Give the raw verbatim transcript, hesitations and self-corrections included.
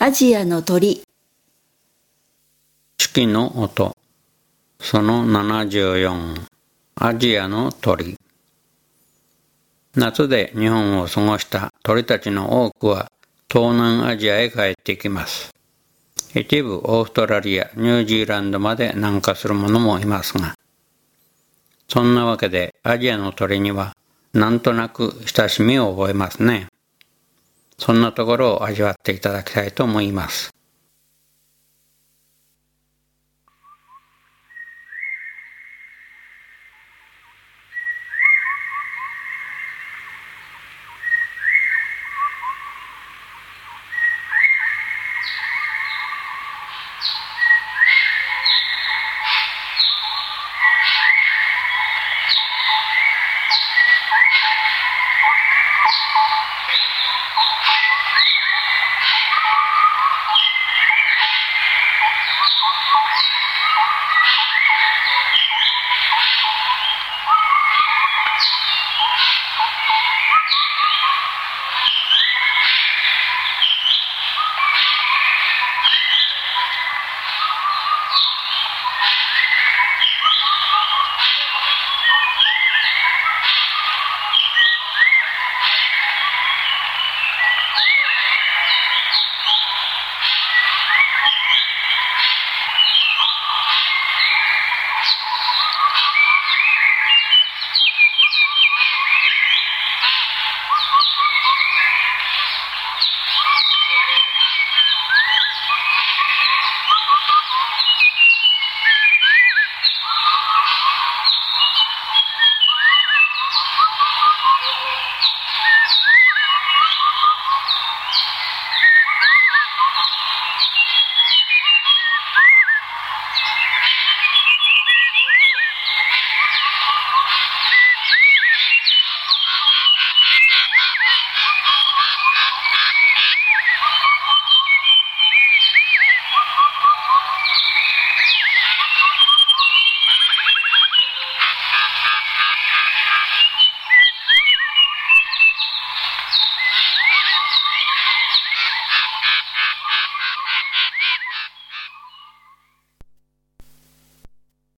アジアの鳥。 四季の音。そのななじゅうよん。アジアの鳥。夏で日本を過ごした鳥たちの多くは東南アジアへ帰ってきます。一部オーストラリア、ニュージーランドまで南下する者もいますが、そんなわけでアジアの鳥にはなんとなく親しみを覚えますね。そんなところを味わっていただきたいと思います。